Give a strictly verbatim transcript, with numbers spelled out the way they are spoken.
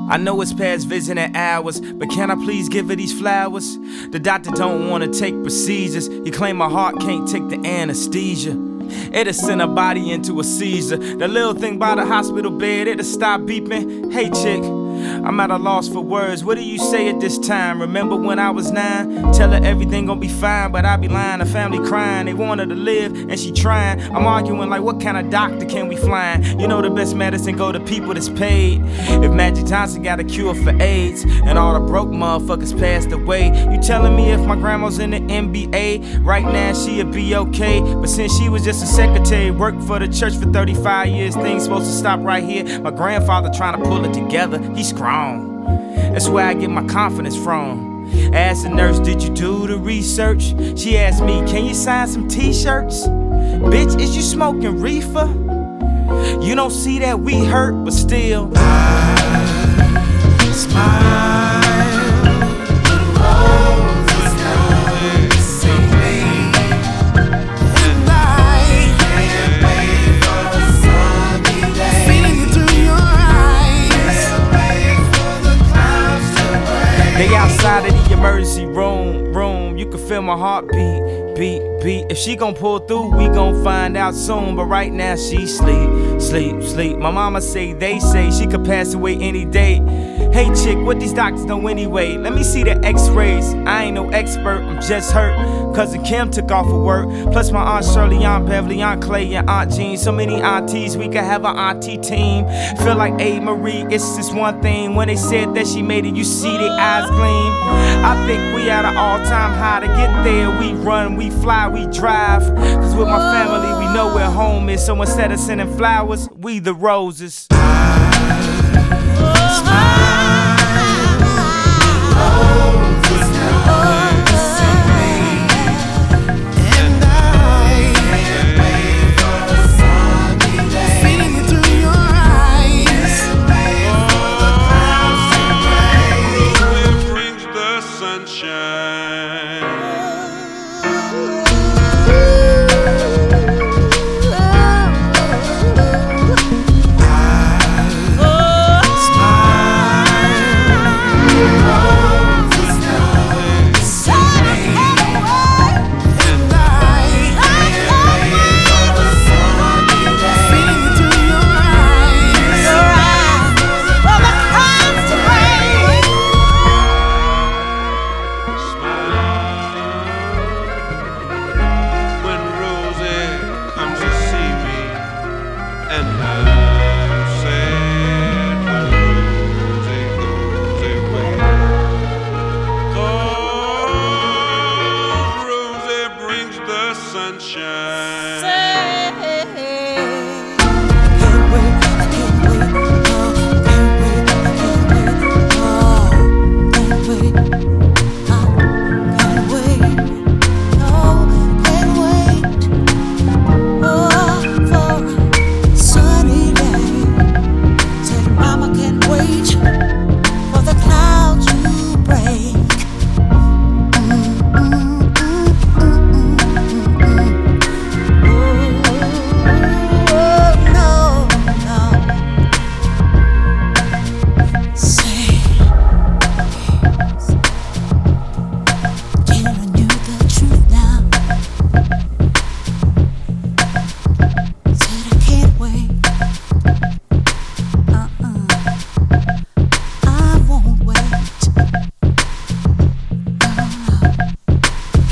I know it's past visiting hours, but can I please give her these flowers? The doctor don't wanna take procedures. He claim my heart can't take the anesthesia. It'll send her body into a seizure. The little thing by the hospital bed, it'll stop beeping. Hey chick, I'm at a loss for words. What do you say at this time? Remember when I was nine? Tell her everything gon' be fine, but I be lying. The family crying, they want her to live, and she trying. I'm arguing like, what kind of doctor can we find? You know the best medicine go to people that's paid. If Magic Johnson got a cure for AIDS, and all the broke motherfuckers passed away, you telling me if my grandma's in the N B A right now she'd be okay? But since she was just a secretary, worked for the church for thirty-five years, things supposed to stop right here. My grandfather trying to pull it together, he's strong. That's where I get my confidence from. Asked the nurse, did you do the research? She asked me, can you sign some t-shirts? Bitch, is you smoking reefer? You don't see that we hurt, but still I smile. They outside of the emergency room, room. You can feel my heartbeat, beat, beat. If she gon' pull through, we gon' find out soon. But right now she sleep, sleep, sleep. My mama say, they say she could pass away any day. Hey chick, what these doctors know anyway? Let me see the x-rays. I ain't no expert, I'm just hurt. Cousin Kim took off for work. Plus my Aunt Shirley, Aunt Beverly, Aunt Clay, and Aunt Jean. So many aunties, we could have an auntie team. Feel like A. Marie, it's just one thing. When they said that she made it, you see their eyes gleam. I think we at an all-time high. To get there, we run, we fly, we drive. Cause with my family, we know where home is. So instead of sending flowers, we the roses. Mama can't wait.